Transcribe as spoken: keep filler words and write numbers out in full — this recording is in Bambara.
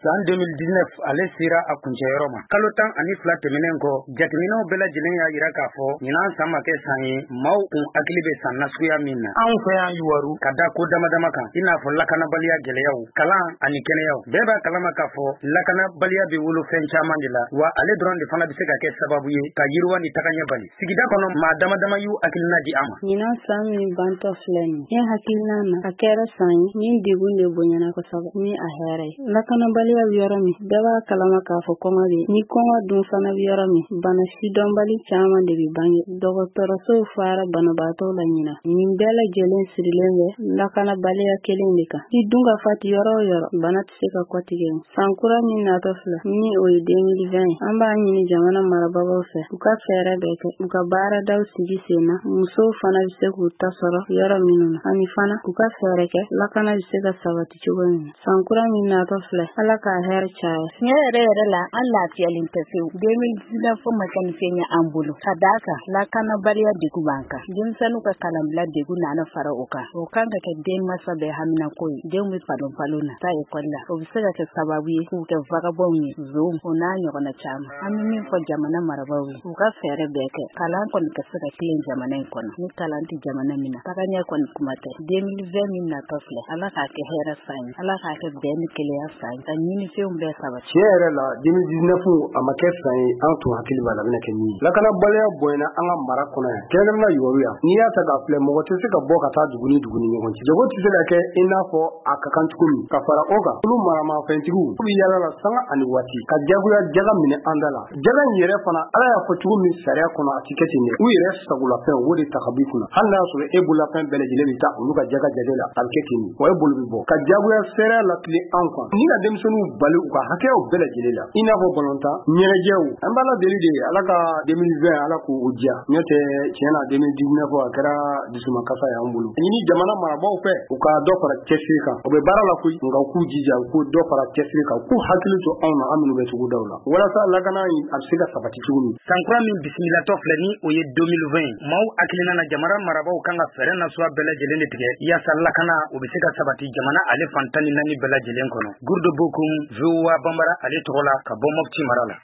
san deux mille dix-neuf ale sera a kuncɛyɔrɔ ma. Kalo tan ani fila tɛmɛnen kɔ, jateminɛw bɛɛ lajɛlen y'a yira k'a fɔ ɲinan san ma kɛ san ye maaw kun hakili bɛ san nasuguya min na. Anw fɛ yan Yuwaru ka da ko damadama kan, i n'a fɔ lakanabaliya gɛlɛyaw, kalan ani kɛnɛyaw. Bɛɛ b'a kalama k'a fɔ lakanabaliya bɛ wolo fɛn caman de la, wa ale dɔrɔn de fana bɛ se ka kɛ sababu ye ka yiriwa ni tagaɲɛ bali. Sigida kɔnɔ maa damadama y'u hakilina di a ma. Ɲinan san min bantɔ filɛ nin ye, ne hakilina na a kɛra san ye min degun de bonyana kosɛbɛ ni a hɛrɛ ye. Lakanabaliya bɛ yɔrɔ min, bɛɛ b'a kalama k'a fɔ kɔngɔ de ye. Ni kɔngɔ dun fana bɛ yɔrɔ min, bana sidɔnbali caman de bɛ bange. Dɔgɔtɔrɔsow fara banabaatɔw la ɲinan. Nin bɛɛ lajɛlen sirilen bɛ lakanabaliya kelen de kan. Ni dun ka fati yɔrɔ o yɔrɔ, bana tɛ se ka kɔtigɛ. San kura min natɔ filɛ, ni o ye deux mille vingt ye, an b'a ɲini jamana marabagaw fɛ u ka fɛɛrɛ bɛɛ kɛ, u ka baaradaw sigi sen na. Musow fana bɛ se k'u ta sɔrɔ yɔrɔ minnu na, ani fana u ka fɛɛrɛ kɛ lakana bɛ se ka sabati cogo min na. San kura min natɔ filɛ, Ala k'a hɛrɛ caya. Tiɲɛ yɛrɛ yɛrɛ la, an lafiyalen tɛ fewu. deux mille dix-neuf ma kɛ ni fɛn ye an bolo. Ka d'a kan lakanabaliya degun b'an kan. Denmisɛnninw ka kalanbila degun nana fara o kan. O kan ka kɛ den masa bɛɛ hamina ko ye. Denw bɛ fadon falo na, taa ekɔli la. O bɛ se ka kɛ sababu ye k'u kɛ vagabɔnw ye, zonw, o n'a ɲɔgɔnna caman. An bɛ min fɔ jamana marabaaw ye, u ka fɛɛrɛ bɛɛ kɛ. Kalan kɔni ka se ka tilen jamana in kɔnɔ. Ni kalan tɛ jamana min na, tagaɲɛ kɔni kuma tɛ. deux mille vingt min natɔ filɛ, Ala k'a kɛ hɛrɛ san ye. Ala k'a kɛ bɛn ni kelenya san ye. Ka ɲinifɛnw bɛɛ sabati. Tiɲɛ yɛrɛ la deux mille dix-neuf a ma kɛ san ye an tun hakili b'a la a bɛna kɛ min ye. Lakanabaliya bonyana an ka mara kɔnɔ yan. Kɛrɛnkɛrɛnnenya la Yuwaru yan. N'i y'a ta k'a filɛ, mɔgɔ tɛ se ka bɔ ka taa dugu ni dugu ni ɲɔgɔn cɛ. Jago tɛ se ka kɛ i n'a fɔ a ka kan cogo min. Ka fara o kan, olu maramafɛntigiw u bɛ yaala la sanga ani waati ka jagoya jaga minɛ an da la. Jaga in yɛrɛ fana Ala y'a fɔ cogo min sariya kɔnɔ a tɛ kɛ ten dɛ. U yɛrɛ sagolafɛn o de ta ka b'i kunna. Hali n'a y'a sɔrɔ e bololafɛn bɛɛ lajɛlen bɛ taa olu ka jaga jate la, a bɛ kɛ ten de. Wa e bolo bɛ bɔ. Ka jagoya sariya latile an kan. Ni ka denmisɛnninw bali u ka hakɛyaw bɛɛ lajɛlen la. I n'a fɔ balontan, ɲɛnajɛw, an b'a la deli de Ala ka deux mille vingt Ala k'o diya. N'o tɛ tiɲɛ na deux mille dix-neuf a kɛra dusumakasa y'an bolo. Ɲini jamana marabaaw fɛ u ka dɔ fara cɛsiri kan. U bɛ baara la koyi, nka u k'u jija u k'u dɔ fara cɛsiri kan. U k'u hakili to anw na an minnu bɛ sugudaw la. Walasa lakana in a bɛ se ka sabati cogo min. San kura min bisimilatɔ filɛ ni o ye deux mille vingt ye, maaw hakilina na jamana marabaaw kan ka fɛɛrɛ nasuguya bɛɛ lajɛlen de tigɛ yaasa lakana o bɛ se ka sabati jamana ale fan tan ni naani bɛɛ lajɛlen kɔnɔ. Gurdo Bokum, V O A Banbara ale tɔgɔ la ka bɔ Mopti mara la.